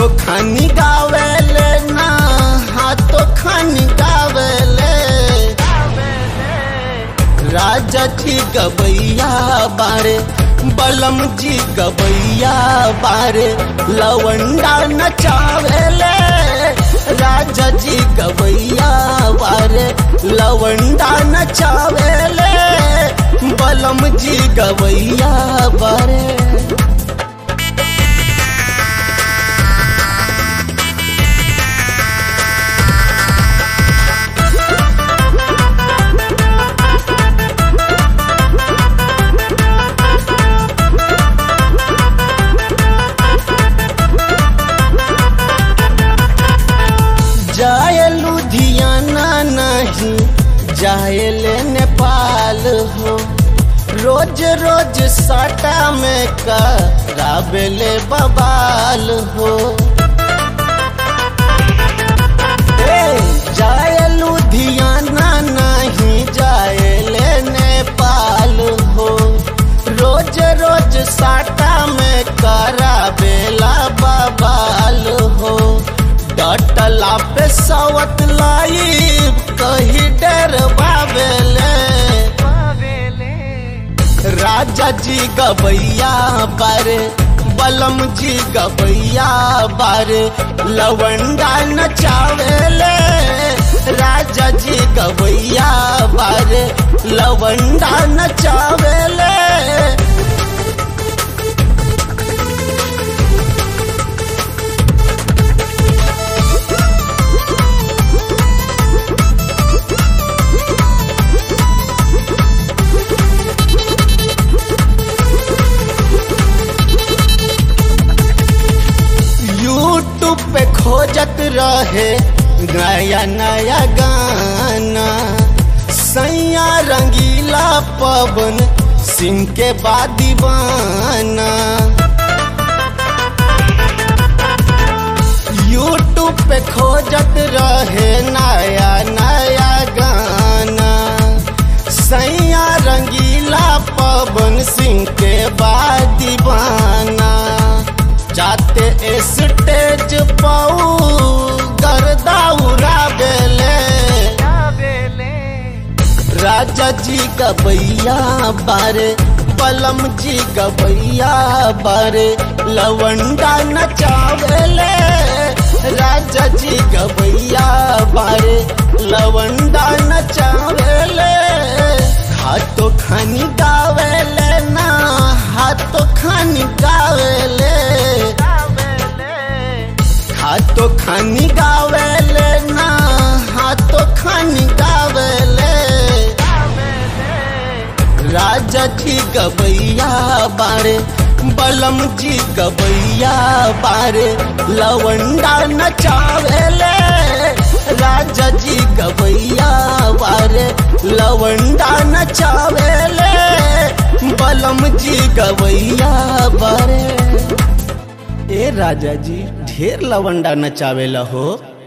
खानी गावेले ना हाथों खानी गावेले। राजा जी गवैया बारे बलम जी गवैया बारे लवंडा नचावेले। राजा जी गवैया बारे लवंडा नचावेले बलम जी गवैया बारे। जाए लुधियाना नहीं जाए ले नेपाल हो। रोज रोज साटा में कराबेले बवाल हो। जाए लुधियाना नहीं जाए ले नेपाल हो। रोज रोज साटा में कराबेला बवाल हो। डटला पे सवत लाई कही डर बाबेले। राजा जी गवैया बारे बलम जी गवैया बारे लवंडा नचावेले। राजा जी गवैया बारे लवंडा नचावेले। यूट्यूब पे खोजत रहे नया नया गाना। सैया रंगीला पवन सिंह के बाद दीवाना। यूट्यूब पे खोजत रहे नया नया गाना। सैया रंगीला पवन सिंह के बाद दीवाना। जाते स्टेज पाऊ गर्दा उड़ावेले। राजा जी गवैया बारे बलम जी गवैया बारे लवंडा नचावेले। राजा जी गवैया बारे लवंडा नचावेले। हाथों खानी गावेले ना हाथों खानी गावेले। हाथों खानी गावेले ना हाथों खानी गावेले। राजा जी गवैया बारे बलम जी गवैया बारे लवंडा नचावेले। राजा जी गवैया बारे लवंडा नचावेले बलम जी गवैया बारे। ए राजा जी ढेर लवंडा नचावेला हो।